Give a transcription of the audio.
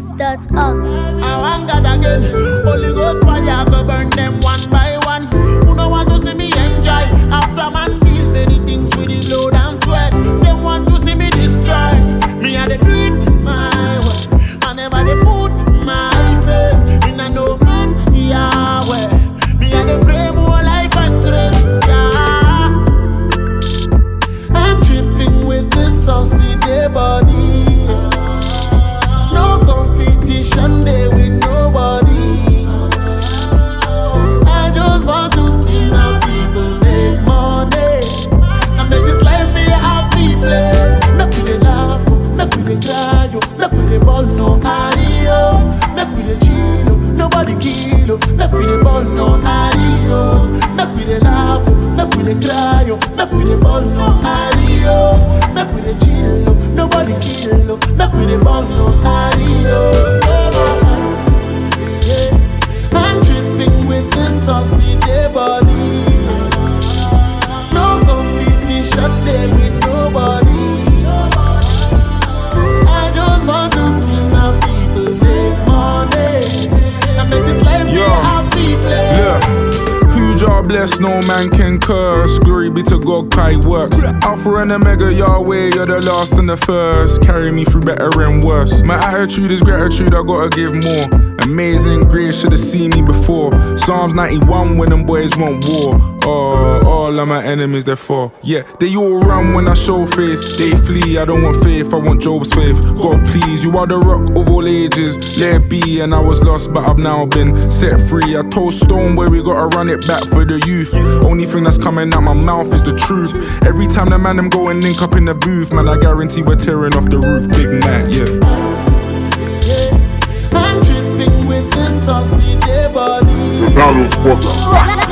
Junks.org. I want God again. Holy Ghost fire go burn them one by one. Who don't want to see me enjoy? After man feel many things with the blood and sweat. They want to see me destroy. Me and they do it my way. I never they put my faith in a no man Yahweh. Me and they pray more life and grace. Yeah. I'm tripping with this saucy day body. No competition there with nobody. I just want to see my people make money and make this life be a happy place. Make we dey laugh, make we dey cry, make we dey ball no adios. Make we dey chill, nobody kill. Make we dey ball no adios. Make we dey laugh, make we dey cry, make we dey ball no adios. Make we dey chill, nobody kill. Make we dey ball no adios. I'm tripping with this saucy day body. No competition there with nobody. I just want to see my people make money and make this life be a happy place. Look, who jar bless, no man can curse. Glory be to God, Kai works. Alpha and Omega, Yahweh, you're the last and the first. Carry me through better and worse. My attitude is gratitude, I gotta give more. Amazing grace, should've seen me before. Psalms 91 when them boys want war. All of my enemies they fall. Yeah, they all run when I show face. They flee, I don't want faith, I want Job's faith. God please, you are the rock of all ages. Let it be, and I was lost but I've now been set free. I told Stone where we gotta run it back for the youth. Only thing that's coming out my mouth is the truth. Every time the man them go and link up in the booth, man, I guarantee we're tearing off the roof. Big man, yeah. I'm tripping with this saucy day body. Donald Spotter.